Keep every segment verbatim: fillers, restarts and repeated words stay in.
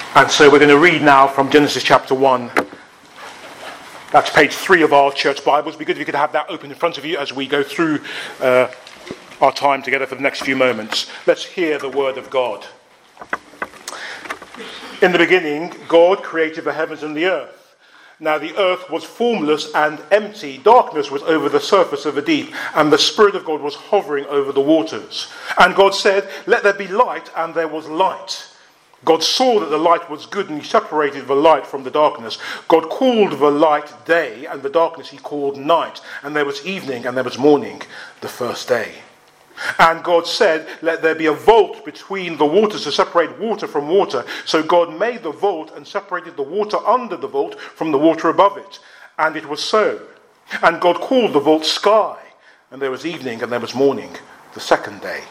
And so we're going to read now from Genesis chapter one. That's page three of our church Bibles. It'd be good if you could have that open in front of you as we go through uh, our time together for the next few moments. Let's hear the word of God. In the beginning, God created the heavens and the earth. Now the earth was formless and empty. Darkness was over the surface of the deep, and the Spirit of God was hovering over the waters. And God said, "Let there be light," and there was light. God saw that the light was good, and he separated the light from the darkness. God called the light day, and the darkness he called night. And there was evening, and there was morning, the first day. And God said, "Let there be a vault between the waters to separate water from water." So God made the vault and separated the water under the vault from the water above it. And it was so. And God called the vault sky. And there was evening, and there was morning, the second day.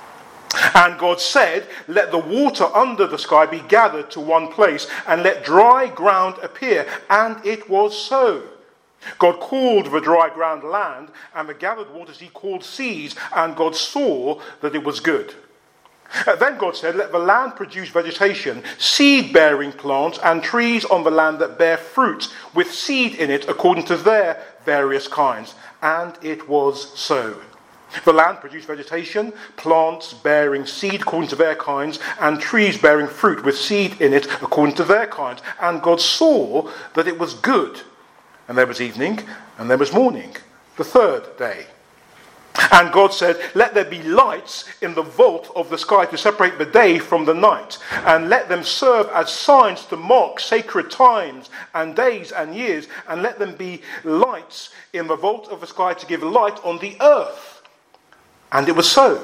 And God said, "Let the water under the sky be gathered to one place, and let dry ground appear." And it was so. God called the dry ground land, and the gathered waters he called seas, and God saw that it was good. Then God said, "Let the land produce vegetation, seed-bearing plants, and trees on the land that bear fruit, with seed in it according to their various kinds." And it was so. The land produced vegetation, plants bearing seed according to their kinds, and trees bearing fruit with seed in it according to their kinds. And God saw that it was good. And there was evening, and there was morning, the third day. And God said, "Let there be lights in the vault of the sky to separate the day from the night, and let them serve as signs to mark sacred times and days and years, and let them be lights in the vault of the sky to give light on the earth." And it was so.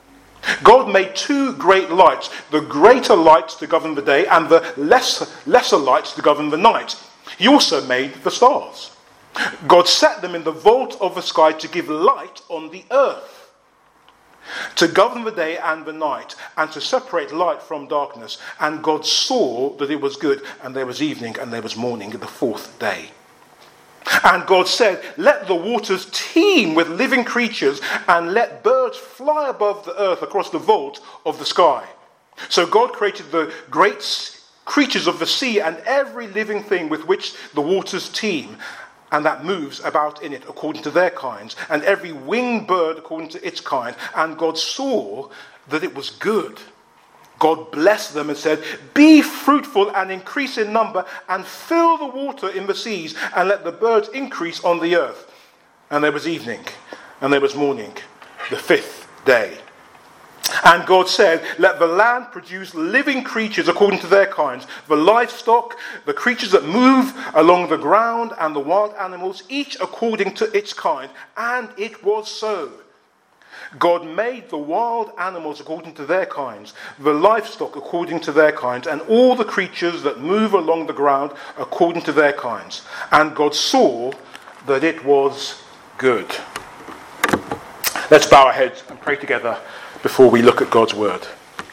God made two great lights, the greater lights to govern the day and the lesser, lesser lights to govern the night. He also made the stars. God set them in the vault of the sky to give light on the earth, to govern the day and the night, and to separate light from darkness. And God saw that it was good, and there was evening, and there was morning, the fourth day. And God said, "Let the waters teem with living creatures, and let birds fly above the earth across the vault of the sky." So God created the great creatures of the sea and every living thing with which the waters teem, and that moves about in it according to their kinds, and every winged bird according to its kind. And God saw that it was good. God blessed them and said, "Be fruitful and increase in number, and fill the water in the seas, and let the birds increase on the earth." And there was evening, and there was morning, the fifth day. And God said, "Let the land produce living creatures according to their kinds, the livestock, the creatures that move along the ground, and the wild animals, each according to its kind." And it was so. God made the wild animals according to their kinds, the livestock according to their kinds, and all the creatures that move along the ground according to their kinds. And God saw that it was good. Let's bow our heads and pray together before we look at God's word.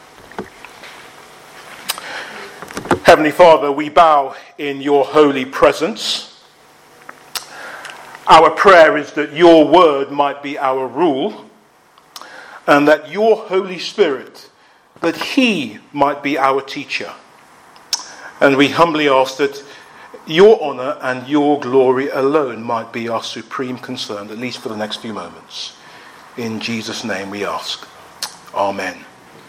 Heavenly Father, we bow in your holy presence. Our prayer is that your word might be our rule, and that your Holy Spirit, that he might be our teacher. And we humbly ask that your honour and your glory alone might be our supreme concern, at least for the next few moments. In Jesus' name we ask. Amen.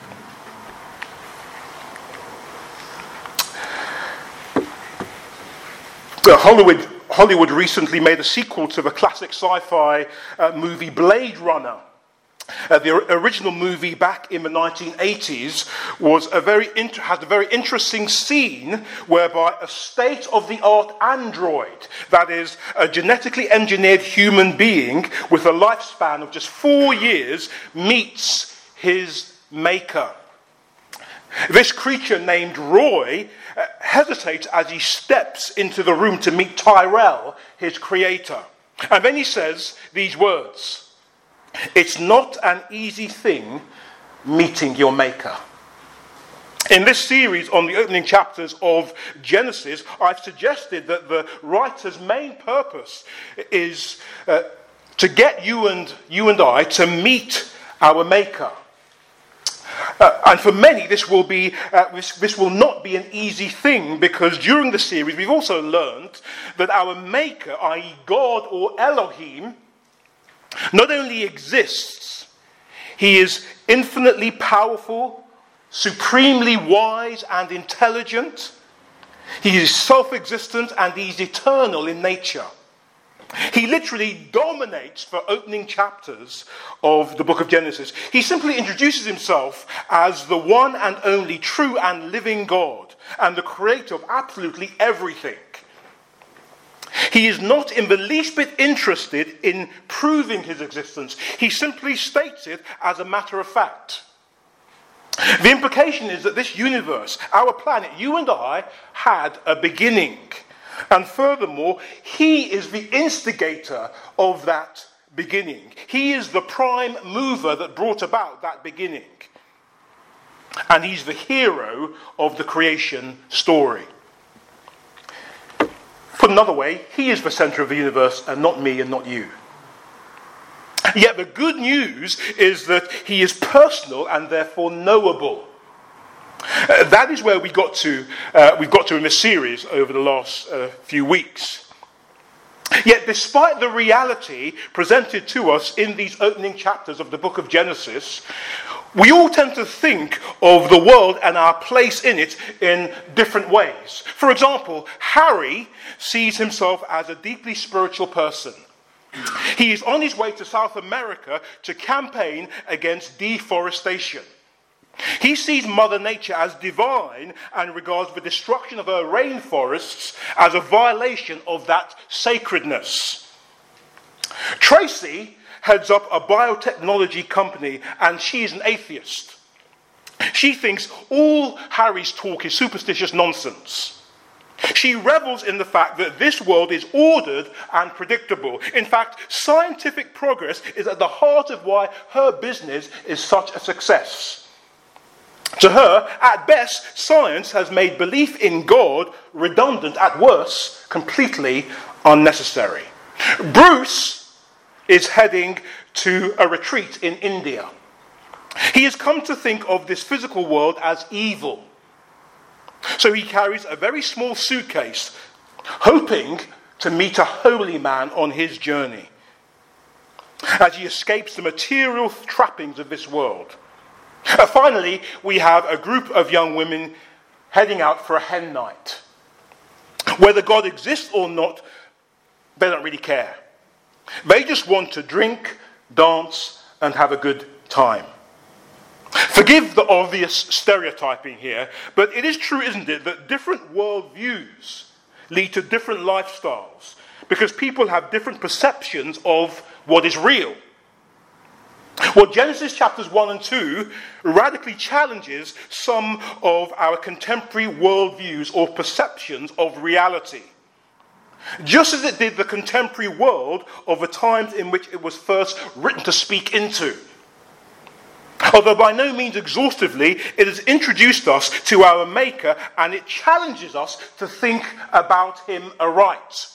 Uh, Hollywood, Hollywood recently made a sequel to the classic sci-fi uh, movie Blade Runner. Uh, the original movie back in the nineteen eighties was a very int- had a very interesting scene whereby a state-of-the-art android, that is, a genetically engineered human being with a lifespan of just four years, meets his maker. This creature named Roy uh, hesitates as he steps into the room to meet Tyrell, his creator. And then he says these words: "It's not an easy thing meeting your maker." In this series on the opening chapters of Genesis, I've suggested that the writer's main purpose is uh, to get you and you and I to meet our maker. Uh, and for many, this will be uh, this, this will not be an easy thing, because during the series we've also learned that our Maker, that is. God or Elohim, not only exists, he is infinitely powerful, supremely wise and intelligent. He is self-existent and he's eternal in nature. He literally dominates for opening chapters of the book of Genesis. He simply introduces himself as the one and only true and living God and the creator of absolutely everything. He is not in the least bit interested in proving his existence. He simply states it as a matter of fact. The implication is that this universe, our planet, you and I, had a beginning. And furthermore, he is the instigator of that beginning. He is the prime mover that brought about that beginning. And he's the hero of the creation story. Put another way, he is the center of the universe and not me and not you. Yet the good news is that he is personal and therefore knowable. Uh, that is where we got to, uh, we've got to in this series over the last uh, few weeks. Yet despite the reality presented to us in these opening chapters of the book of Genesis, we all tend to think of the world and our place in it in different ways. For example, Harry sees himself as a deeply spiritual person. He is on his way to South America to campaign against deforestation. He sees Mother Nature as divine and regards the destruction of her rainforests as a violation of that sacredness. Tracy heads up a biotechnology company and she is an atheist. She thinks all Harry's talk is superstitious nonsense. She revels in the fact that this world is ordered and predictable. In fact, scientific progress is at the heart of why her business is such a success. To her, at best, science has made belief in God redundant, at worst, completely unnecessary. Bruce is heading to a retreat in India. He has come to think of this physical world as evil. So he carries a very small suitcase, hoping to meet a holy man on his journey, as he escapes the material trappings of this world. Uh, finally, we have a group of young women heading out for a hen night. Whether God exists or not, they don't really care. They just want to drink, dance, and have a good time. Forgive the obvious stereotyping here, but it is true, isn't it, that different worldviews lead to different lifestyles because people have different perceptions of what is real. Well, Genesis chapters one and two radically challenges some of our contemporary worldviews or perceptions of reality, just as it did the contemporary world of the times in which it was first written to speak into. Although by no means exhaustively, it has introduced us to our Maker and it challenges us to think about him aright.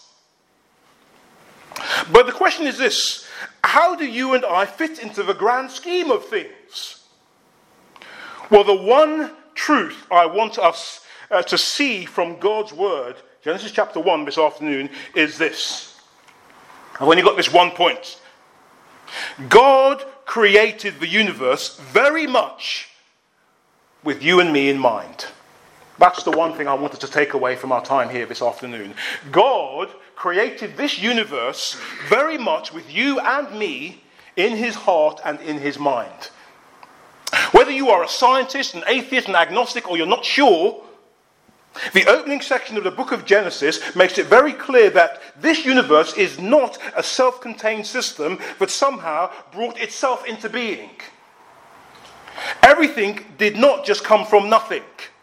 But the question is this: how do you and I fit into the grand scheme of things? Well, the one truth I want us uh, to see from God's word, Genesis chapter one this afternoon, is this. I've only got this one point. God created the universe very much with you and me in mind. That's the one thing I wanted to take away from our time here this afternoon. God created this universe very much with you and me in his heart and in his mind. Whether you are a scientist, an atheist, an agnostic, or you're not sure, the opening section of the book of Genesis makes it very clear that this universe is not a self-contained system that somehow brought itself into being. Everything did not just come from nothing.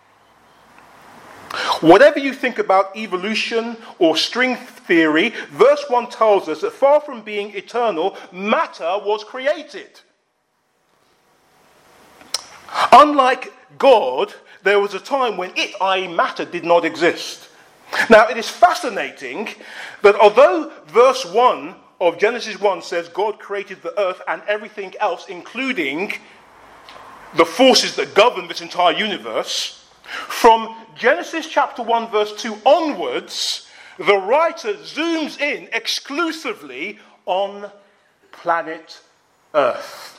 Whatever you think about evolution or string theory, verse one tells us that far from being eternal, matter was created. Unlike God, there was a time when it, that is matter, did not exist. Now, it is fascinating that although verse one of Genesis one says God created the earth and everything else, including the forces that govern this entire universe, from Genesis chapter one verse two onwards, the writer zooms in exclusively on planet Earth.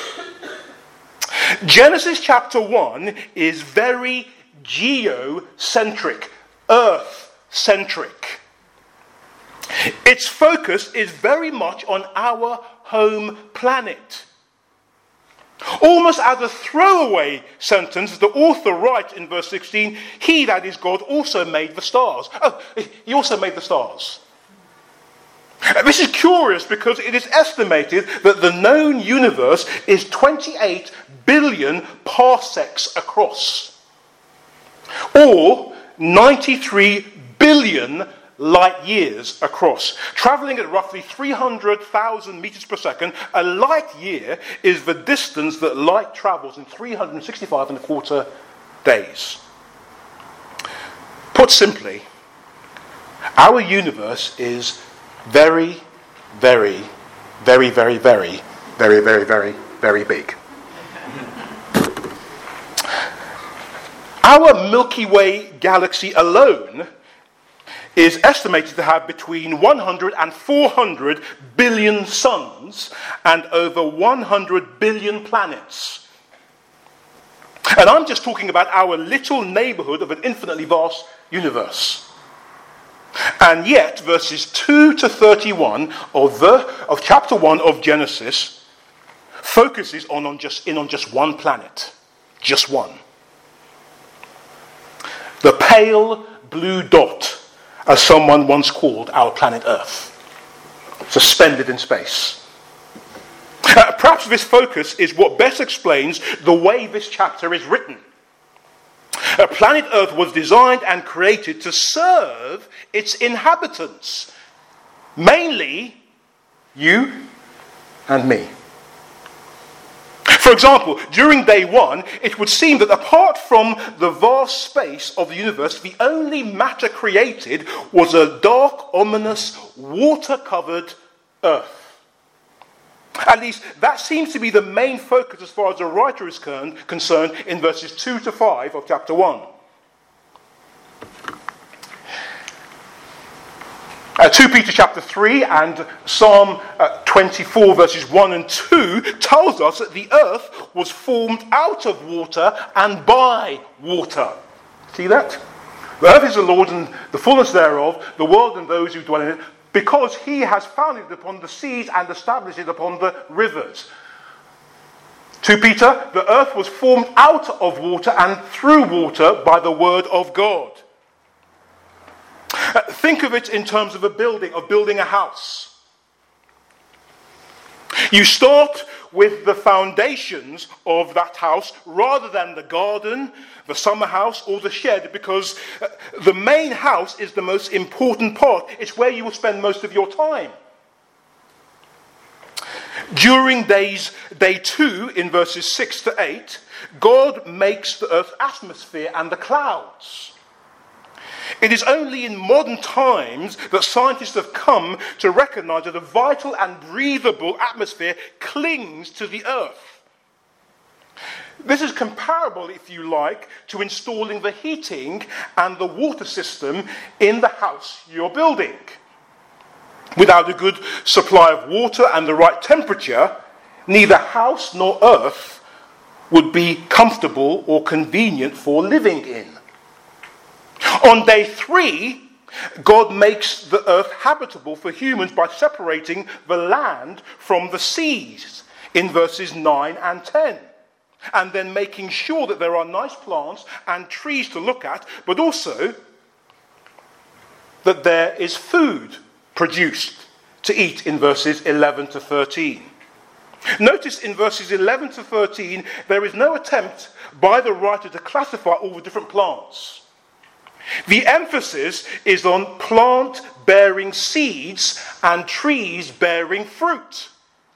Genesis chapter one is very geocentric, Earth-centric. Its focus is very much on our home planet. Almost as a throwaway sentence, the author writes in verse sixteen, he, that is God, also made the stars. Oh, he also made the stars. This is curious because it is estimated that the known universe is twenty-eight billion parsecs across, or ninety-three billion light years across. Travelling at roughly three hundred thousand meters per second, a light year is the distance that light travels in three hundred sixty-five and a quarter days. Put simply, our universe is very, very, very, very, very, very, very, very, very big. Our Milky Way galaxy alone is estimated to have between one hundred and four hundred billion suns and over one hundred billion planets. And I'm just talking about our little neighborhood of an infinitely vast universe. And yet, verses two to thirty-one of, the, of chapter one of Genesis focuses on, on just, in on just one planet. Just one. The pale blue dot, as someone once called our planet Earth, suspended in space. Uh, perhaps this focus is what best explains the way this chapter is written. Uh, planet Earth was designed and created to serve its inhabitants, mainly you and me. For example, during day one, it would seem that apart from the vast space of the universe, the only matter created was a dark, ominous, water-covered Earth. At least, that seems to be the main focus as far as the writer is concerned in verses two to five of chapter one. Uh, Second Peter chapter three and Psalm uh, twenty-four verses one and two tells us that the earth was formed out of water and by water. See that? The earth is the Lord and the fullness thereof, the world and those who dwell in it, because he has founded it upon the seas and established it upon the rivers. Second Peter, the earth was formed out of water and through water by the word of God. Uh, think of it in terms of a building, of building a house. You start with the foundations of that house rather than the garden, the summer house, or the shed, because uh, the main house is the most important part. It's where you will spend most of your time. During days, day two, in verses six to eight, God makes the earth's atmosphere and the clouds. It is only in modern times that scientists have come to recognize that a vital and breathable atmosphere clings to the earth. This is comparable, if you like, to installing the heating and the water system in the house you're building. Without a good supply of water and the right temperature, neither house nor earth would be comfortable or convenient for living in. On day three, God makes the earth habitable for humans by separating the land from the seas in verses nine and ten. And then making sure that there are nice plants and trees to look at, but also that there is food produced to eat in verses eleven to thirteen. Notice in verses eleven to thirteen, there is no attempt by the writer to classify all the different plants. The emphasis is on plant bearing seeds and trees bearing fruit.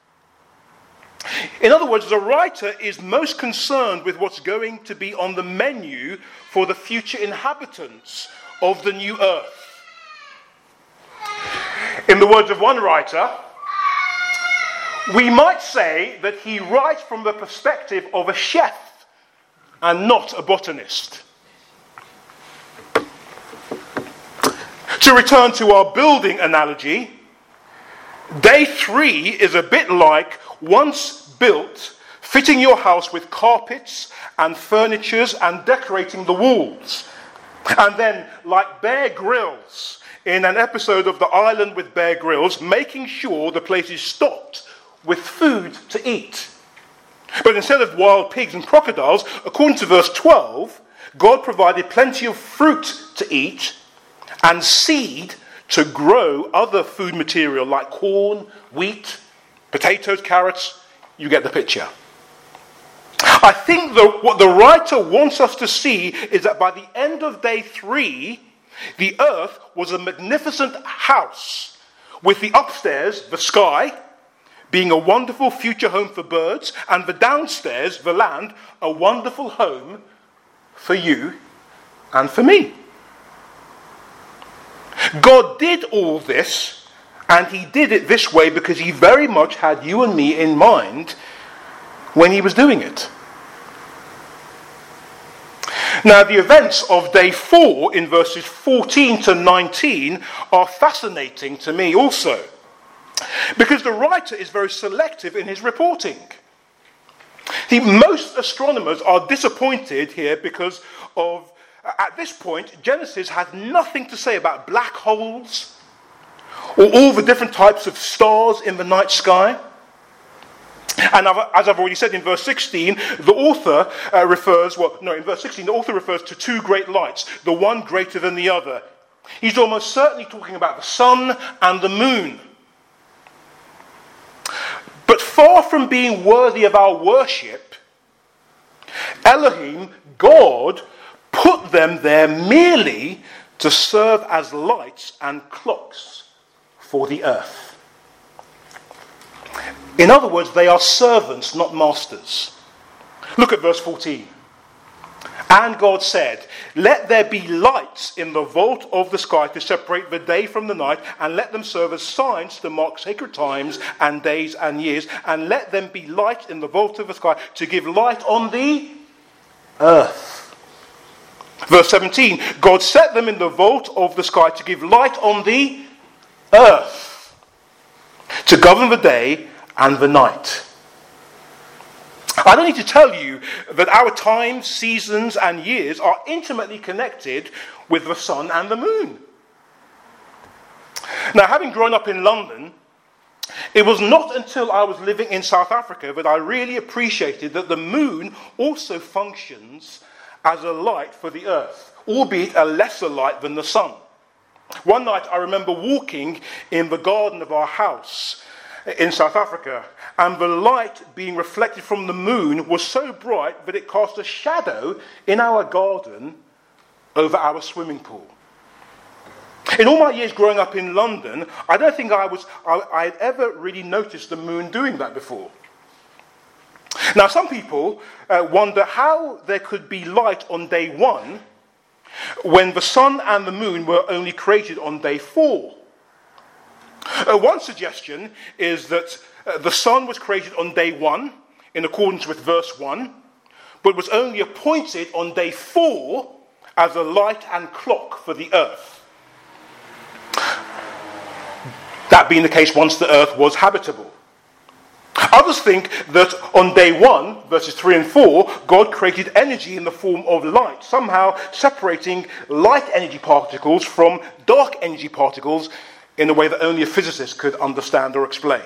In other words, the writer is most concerned with what's going to be on the menu for the future inhabitants of the new earth. In the words of one writer, We might say that he writes from the perspective of a chef and not a botanist. To return to our building analogy, day three is a bit like, once built, fitting your house with carpets and furnitures and decorating the walls. And then, like Bear Grylls, in an episode of The Island with Bear Grylls, making sure the place is stocked with food to eat. But instead of wild pigs and crocodiles, according to verse twelve, God provided plenty of fruit to eat and seed to grow other food material like corn, wheat, potatoes, carrots. You get the picture. I think the, what the writer wants us to see is that by the end of day three, the earth was a magnificent house with the upstairs, the sky, being a wonderful future home for birds, and the downstairs, the land, a wonderful home for you and for me. God did all this, and he did it this way because he very much had you and me in mind when he was doing it. Now, the events of day four in verses fourteen to nineteen are fascinating to me also, because the writer is very selective in his reporting. See, most astronomers are disappointed here because of, at this point, Genesis has nothing to say about black holes or all the different types of stars in the night sky. And as I've already said in verse sixteen, the author uh, refers, well, no, in verse sixteen, the author refers to two great lights, the one greater than the other. He's almost certainly talking about the sun and the moon. But far from being worthy of our worship, Elohim, God, put them there merely to serve as lights and clocks for the earth. In other words, they are servants, not masters. Look at verse fourteen. And God said, let there be lights in the vault of the sky to separate the day from the night, and let them serve as signs to mark sacred times and days and years, and let them be lights in the vault of the sky to give light on the earth. Verse seventeen, God set them in the vault of the sky to give light on the earth, to govern the day and the night. I don't need to tell you that our times, seasons, and years are intimately connected with the sun and the moon. Now, having grown up in London, it was not until I was living in South Africa that I really appreciated that the moon also functions as a light for the earth, albeit a lesser light than the sun. One night I remember walking in the garden of our house in South Africa, and the light being reflected from the moon was so bright that it cast a shadow in our garden over our swimming pool. In all my years growing up in London, I don't think I was I, I had ever really noticed the moon doing that before. Now, some people uh, wonder how there could be light on day one when the sun and the moon were only created on day four. Uh, one suggestion is that uh, the sun was created on day one, in accordance with verse one, but was only appointed on day four as a light and clock for the earth. That being the case once the earth was habitable. Others think that on day one, verses three and four, God created energy in the form of light, somehow separating light energy particles from dark energy particles in a way that only a physicist could understand or explain.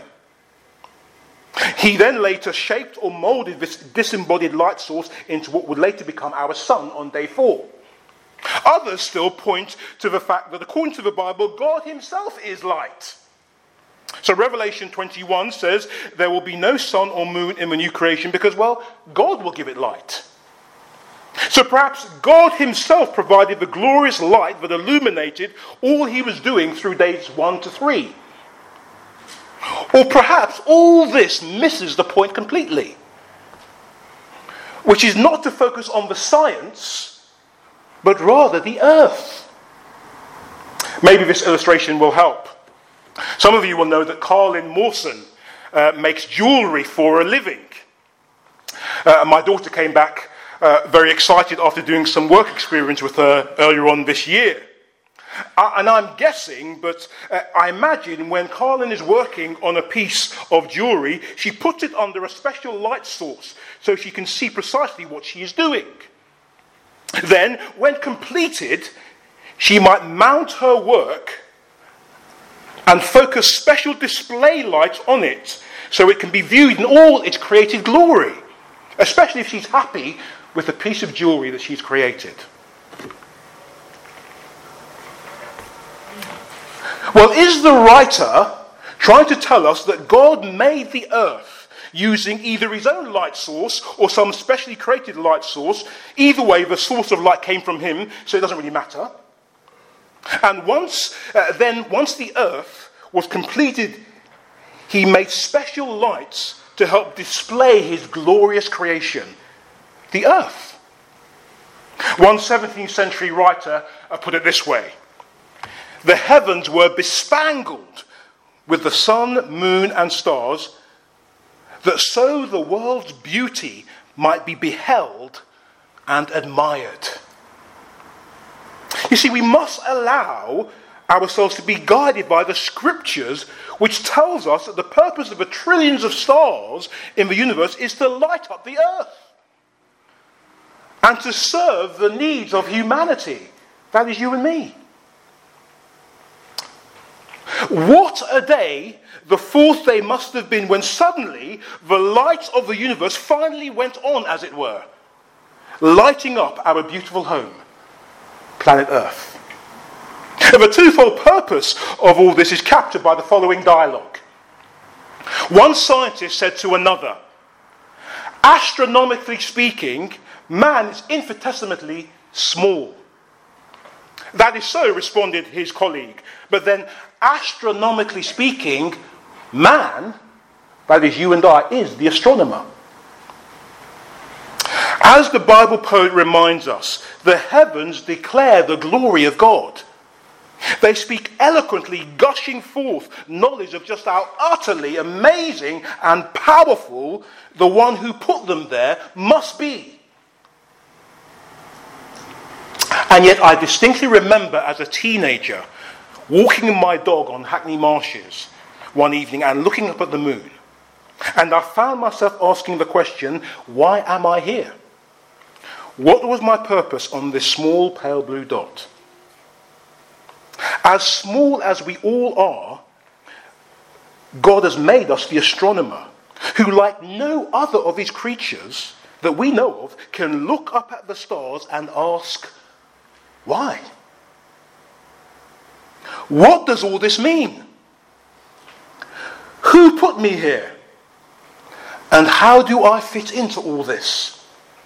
He then later shaped or molded this disembodied light source into what would later become our sun on day four. Others still point to the fact that according to the Bible, God himself is light. So Revelation twenty-one says there will be no sun or moon in the new creation because, well, God will give it light. So perhaps God himself provided the glorious light that illuminated all he was doing through days one to three. Or perhaps all this misses the point completely, which is not to focus on the science, but rather the earth. Maybe this illustration will help. Some of you will know that Carlin Mawson uh, makes jewellery for a living. Uh, my daughter came back uh, very excited after doing some work experience with her earlier on this year. Uh, and I'm guessing, but uh, I imagine when Carlin is working on a piece of jewellery, she puts it under a special light source so she can see precisely what she is doing. Then, when completed, she might mount her work and focus special display lights on it so it can be viewed in all its created glory, especially if she's happy with the piece of jewellery that she's created. Well, is the writer trying to tell us that God made the earth using either his own light source or some specially created light source? Either way, the source of light came from him, so it doesn't really matter. And once, uh, then, once the earth was completed, he made special lights to help display his glorious creation, the earth. One seventeenth century writer uh, put it this way: the heavens were bespangled with the sun, moon, and stars, that so the world's beauty might be beheld and admired. You see, we must allow ourselves to be guided by the scriptures, which tells us that the purpose of the trillions of stars in the universe is to light up the earth and to serve the needs of humanity. That is you and me. What a day the fourth day must have been when suddenly the lights of the universe finally went on, as it were, lighting up our beautiful home, planet Earth. And the twofold purpose of all this is captured by the following dialogue. One scientist said to another, astronomically speaking, man is infinitesimally small. That is so, responded his colleague. But then, astronomically speaking, man, that is you and I, is the astronomer. As the Bible poet reminds us, the heavens declare the glory of God. They speak eloquently, gushing forth knowledge of just how utterly amazing and powerful the one who put them there must be. And yet I distinctly remember as a teenager walking my dog on Hackney Marshes one evening and looking up at the moon. And I found myself asking the question, why am I here? What was my purpose on this small pale blue dot? As small as we all are, God has made us the astronomer, who, like no other of his creatures that we know of, can look up at the stars and ask, why? What does all this mean? Who put me here? And how do I fit into all this?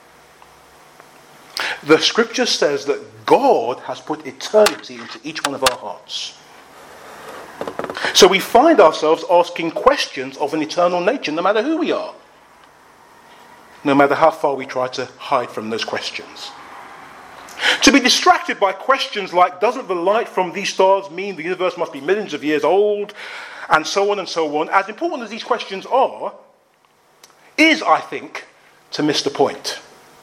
The scripture says that God has put eternity into each one of our hearts. So we find ourselves asking questions of an eternal nature, no matter who we are. No matter how far we try to hide from those questions. To be distracted by questions like, doesn't the light from these stars mean the universe must be millions of years old? And so on and so on. As important as these questions are, is, I think, to miss the point.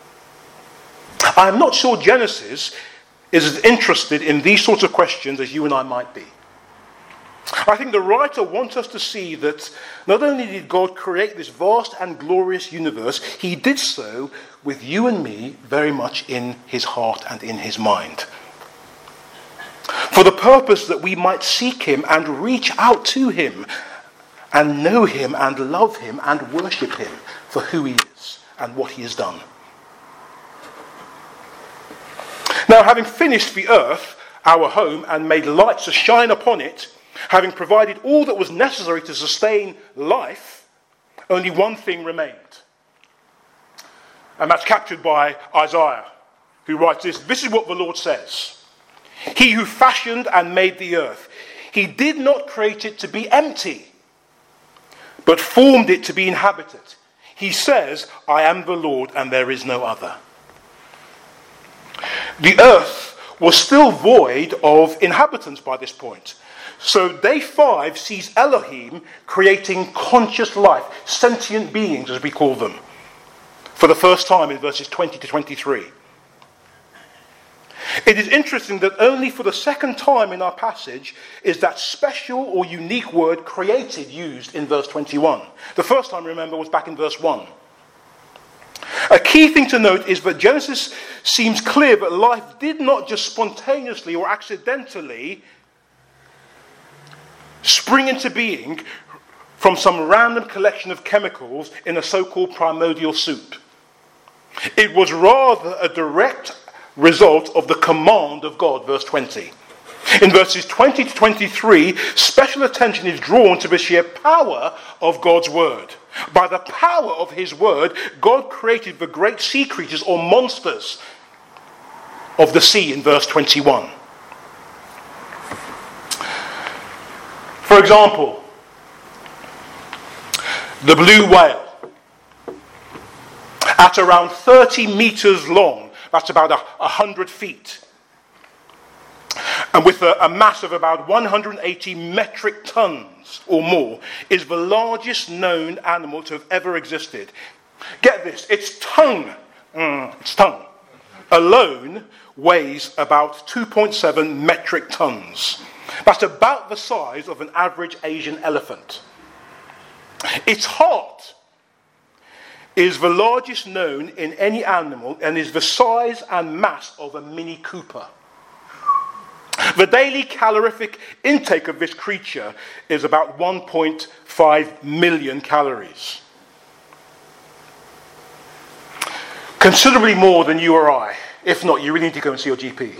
I am not sure Genesis is as interested in these sorts of questions as you and I might be. I think the writer wants us to see that not only did God create this vast and glorious universe, he did so with you and me very much in his heart and in his mind. For the purpose that we might seek him and reach out to him and know him and love him and worship him for who he is and what he has done. Now, having finished the earth, our home, and made lights to shine upon it, having provided all that was necessary to sustain life, only one thing remained. And that's captured by Isaiah, who writes this. This is what the Lord says. He who fashioned and made the earth, he did not create it to be empty, but formed it to be inhabited. He says, I am the Lord and there is no other. The earth was still void of inhabitants by this point. So day five sees Elohim creating conscious life, sentient beings as we call them, for the first time in verses twenty to twenty-three. It is interesting that only for the second time in our passage is that special or unique word created used in verse twenty-one. The first time, remember, was back in verse one. A key thing to note is that Genesis seems clear that life did not just spontaneously or accidentally spring into being from some random collection of chemicals in a so-called primordial soup. It was rather a direct result of the command of God, verse twenty. In verses twenty to twenty-three, special attention is drawn to the sheer power of God's word. By the power of his word, God created the great sea creatures or monsters of the sea in verse twenty-one. For example, the blue whale, at around thirty meters long, that's about a, a hundred feet, and with a, a mass of about one hundred eighty metric tons or more, is the largest known animal to have ever existed. Get this, its tongue, mm, its tongue alone weighs about two point seven metric tons. That's about the size of an average Asian elephant. Its heart is the largest known in any animal and is the size and mass of a Mini Cooper. The daily calorific intake of this creature is about one point five million calories. Considerably more than you or I. If not, you really need to go and see your G P.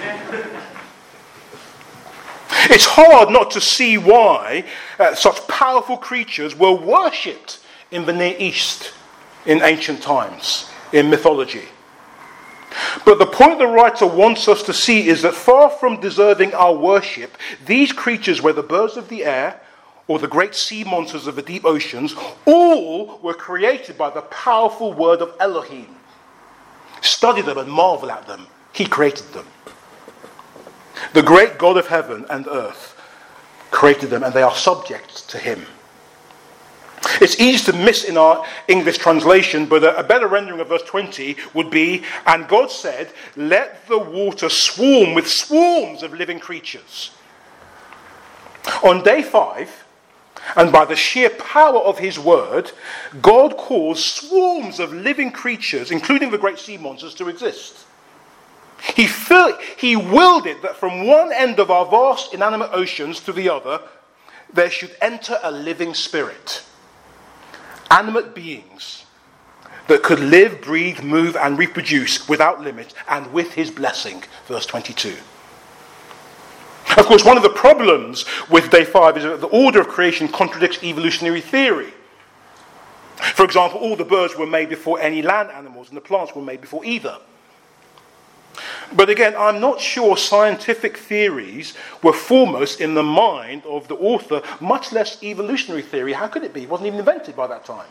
It's hard not to see why uh, such powerful creatures were worshipped in the Near East in ancient times, in mythology. But the point the writer wants us to see is that far from deserving our worship, these creatures, whether birds of the air or the great sea monsters of the deep oceans, all were created by the powerful word of Elohim. Study them and marvel at them. He created them. The great God of heaven and earth created them, and they are subject to him. It's easy to miss in our English translation, but a, a better rendering of verse twenty would be, and God said, let the water swarm with swarms of living creatures. On day five, and by the sheer power of his word, God caused swarms of living creatures, including the great sea monsters, to exist. He, fill, he willed it that from one end of our vast inanimate oceans to the other, there should enter a living spirit. Animate beings that could live, breathe, move, and reproduce without limit and with his blessing. Verse twenty-two. Of course, one of the problems with day five is that the order of creation contradicts evolutionary theory. For example, all the birds were made before any land animals, and the plants were made before either. But again, I'm not sure scientific theories were foremost in the mind of the author, much less evolutionary theory. How could it be? It wasn't even invented by that time.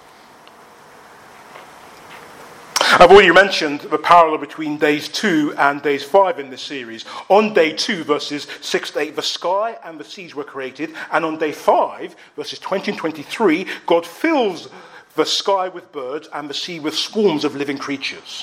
I've already mentioned the parallel between days two and days five in this series. On day two, verses six to eight, the sky and the seas were created. And on day five, verses twenty and twenty-three, God fills the sky with birds and the sea with swarms of living creatures.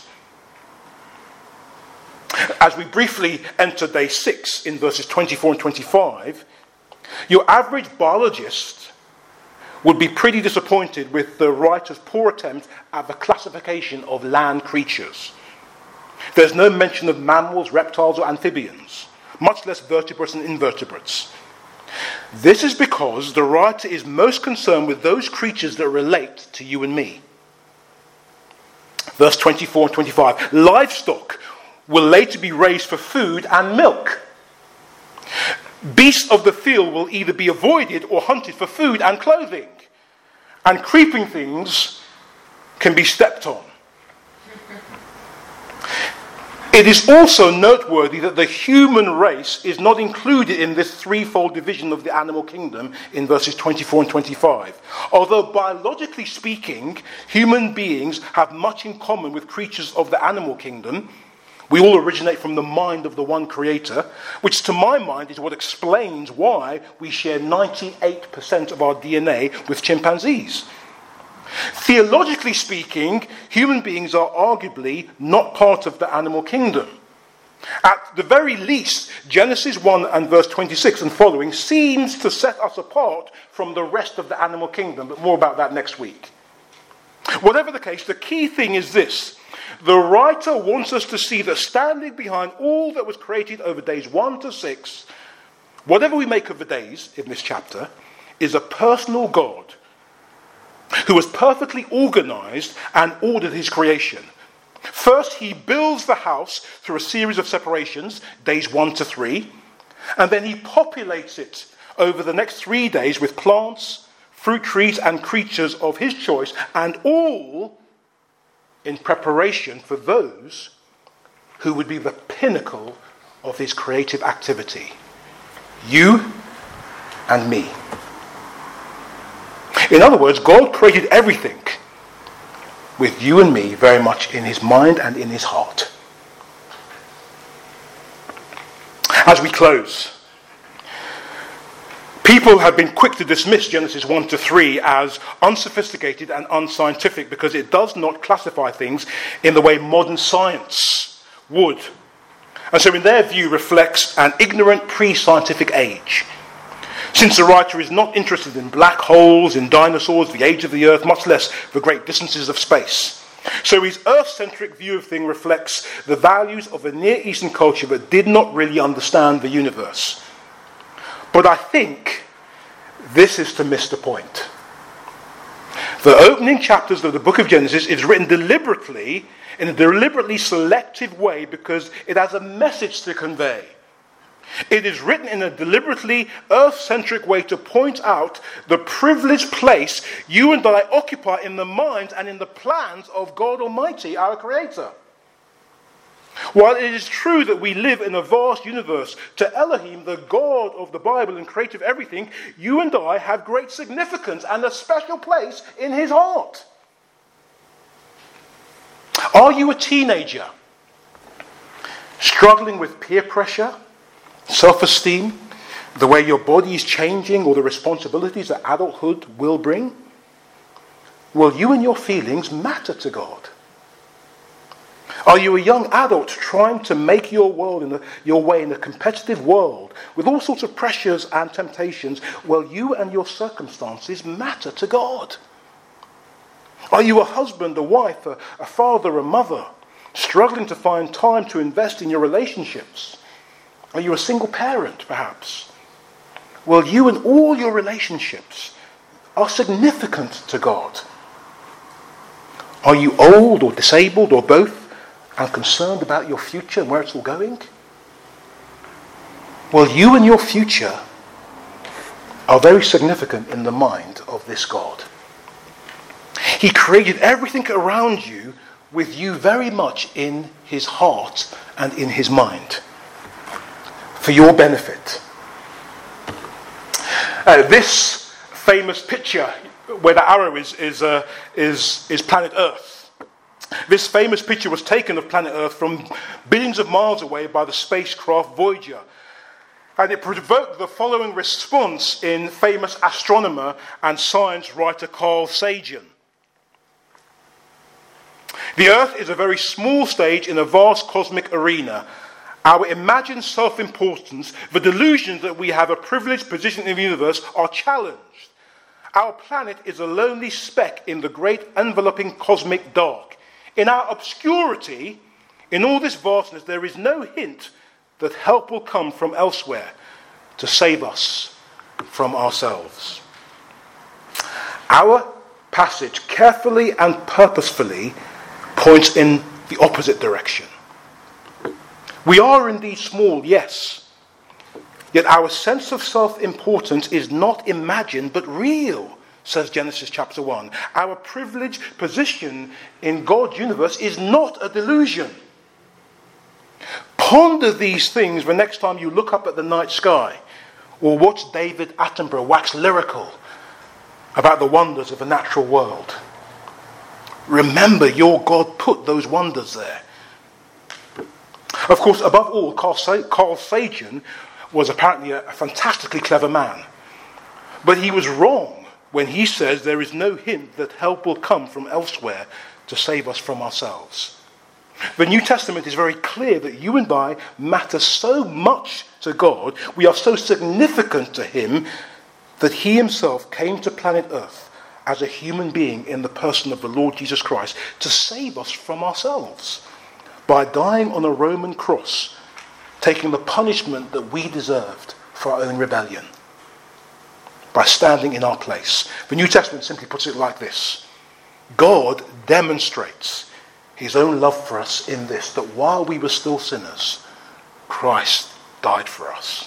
As we briefly enter day six in verses twenty-four and twenty-five, your average biologist would be pretty disappointed with the writer's poor attempt at the classification of land creatures. There's no mention of mammals, reptiles, or amphibians, much less vertebrates and invertebrates. This is because the writer is most concerned with those creatures that relate to you and me. Verse twenty-four and twenty-five, livestock will later be raised for food and milk. Beasts of the field will either be avoided or hunted for food and clothing. And creeping things can be stepped on. It is also noteworthy that the human race is not included in this threefold division of the animal kingdom in verses twenty-four and twenty-five. Although biologically speaking, human beings have much in common with creatures of the animal kingdom, We all originate from the mind of the one creator, which to my mind is what explains why we share ninety-eight percent of our D N A with chimpanzees. Theologically speaking, human beings are arguably not part of the animal kingdom. At the very least, Genesis one and verse twenty-six and following seems to set us apart from the rest of the animal kingdom, but more about that next week. Whatever the case, the key thing is this. The writer wants us to see that standing behind all that was created over days one to six, whatever we make of the days in this chapter, is a personal God who has perfectly organized and ordered his creation. First, he builds the house through a series of separations, days one to three, and then he populates it over the next three days with plants, fruit trees, and creatures of his choice, and all in preparation for those who would be the pinnacle of his creative activity. You and me. In other words, God created everything with you and me very much in his mind and in his heart. As we close, people have been quick to dismiss Genesis one to three as unsophisticated and unscientific because it does not classify things in the way modern science would. And so in their view reflects an ignorant pre-scientific age. Since the writer is not interested in black holes, in dinosaurs, the age of the earth, much less the great distances of space. So his earth-centric view of things reflects the values of a Near Eastern culture that did not really understand the universe. But I think this is to miss the point. The opening chapters of the book of Genesis is written deliberately, in a deliberately selective way, because it has a message to convey. It is written in a deliberately earth-centric way to point out the privileged place you and I occupy in the minds and in the plans of God Almighty, our Creator. While it is true that we live in a vast universe, to Elohim, the God of the Bible and creator of everything, you and I have great significance and a special place in his heart. Are you a teenager struggling with peer pressure, self-esteem, the way your body is changing, or the responsibilities that adulthood will bring? Well, you and your feelings matter to God. Are you a young adult trying to make your world in the, your way in a competitive world with all sorts of pressures and temptations? Well, you and your circumstances matter to God. Are you a husband, a wife, a, a father, a mother, struggling to find time to invest in your relationships? Are you a single parent, perhaps? Well, you and all your relationships are significant to God. Are you old or disabled or both and concerned about your future and where it's all going? Well, you and your future are very significant in the mind of this God. He created everything around you with you very much in his heart and in his mind, for your benefit. Uh, this famous picture where the arrow is is, uh, is is planet Earth. This famous picture was taken of planet Earth from billions of miles away by the spacecraft Voyager. And it provoked the following response in famous astronomer and science writer Carl Sagan. The Earth is a very small stage in a vast cosmic arena. Our imagined self-importance, the delusions that we have a privileged position in the universe, are challenged. Our planet is a lonely speck in the great enveloping cosmic dark. In our obscurity, in all this vastness, there is no hint that help will come from elsewhere to save us from ourselves. Our passage carefully and purposefully points in the opposite direction. We are indeed small, yes, yet our sense of self-importance is not imagined but real, says Genesis chapter one. Our privileged position in God's universe is not a delusion. Ponder these things the next time you look up at the night sky or watch David Attenborough wax lyrical about the wonders of the natural world. Remember, your God put those wonders there. Of course, above all, Carl, Sa- Carl Sagan was apparently a, a fantastically clever man. But he was wrong when he says there is no hint that help will come from elsewhere to save us from ourselves. The New Testament is very clear that you and I matter so much to God, we are so significant to him, that he himself came to planet Earth as a human being in the person of the Lord Jesus Christ to save us from ourselves by dying on a Roman cross, taking the punishment that we deserved for our own rebellion, by standing in our place. The New Testament simply puts it like this: God demonstrates his own love for us in this, that while we were still sinners, Christ died for us.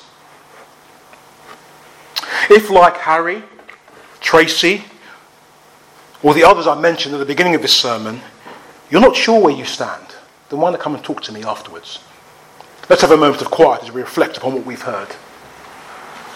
If, like Harry, Tracy, or the others I mentioned at the beginning of this sermon, you're not sure where you stand, then why not come and talk to me afterwards? Let's have a moment of quiet as we reflect upon what we've heard.